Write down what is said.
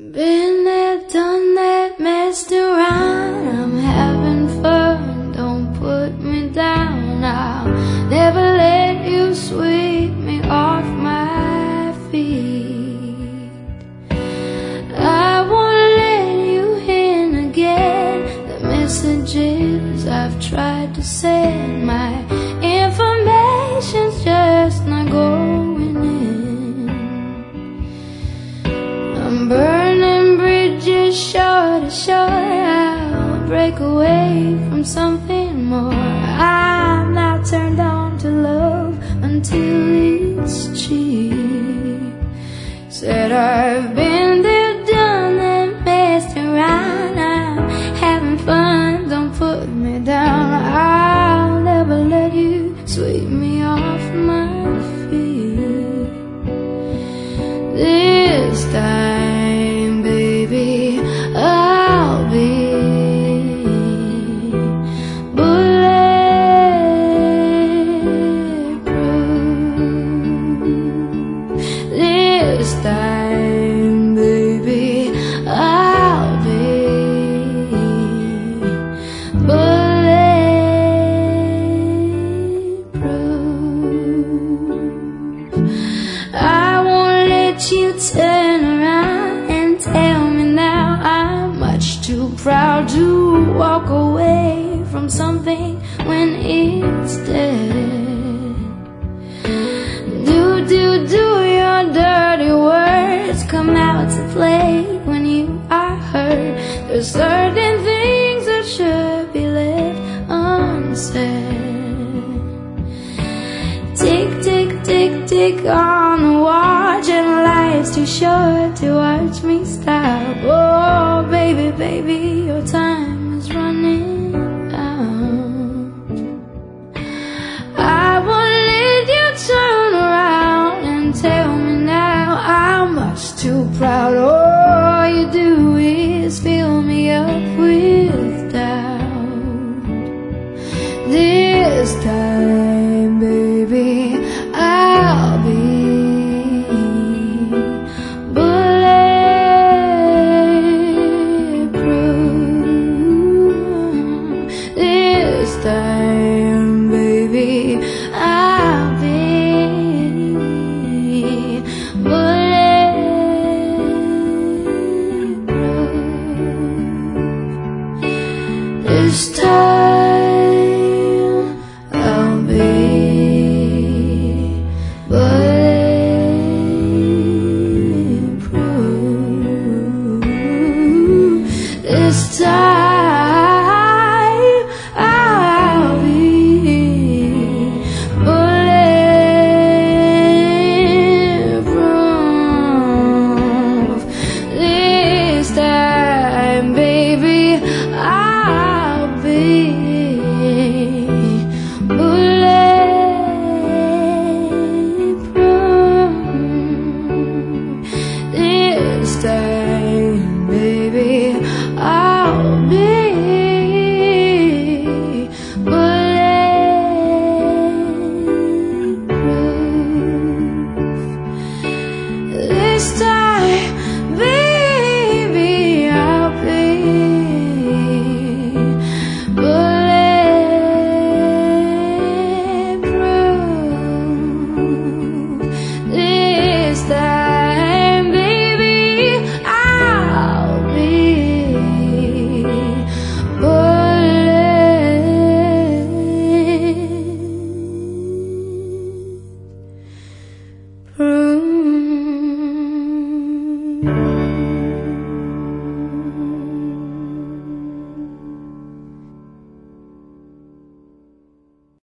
Been there, done that, messed around. I'm having fun, don't put me down. I'll never let you sweep me off my feet. I won't let you in again the messages I've tried to send. My information's just not going in. I'm burning bridges shore to shore. I'll break away from something more. I'm not turned on to love until it's cheap. Said I've been there, done that, messed around. I'm having fun, don't put me down. I'll never let you sweep me off my feet. This time, baby, I'll be bulletproof. This time, baby, I'll be bulletproof. I won't let you turn around and tell me now I'm much too proud to walk away from something when it's dead. Do your dirty words come out to play when you are hurt? There's certain things that should be left unsaid. Tick, tick, tick, tick on the watch, and life's too short to watch me stop. Oh, baby, baby, your time is running out. I won't let you turn around and tell me now I'm much too proud. All you do is fill me up with doubt. This time, baby, I'll be bulletproof. This time, baby, I'll be bulletproof. This time, I'll be bulletproof. This time, I'll be bulletproof. This time, baby, I'll be bulletproof. This time, baby, I'll be bulletproof. This time, baby, I'll be bulletproof. This time, baby, I'll be bulletproof.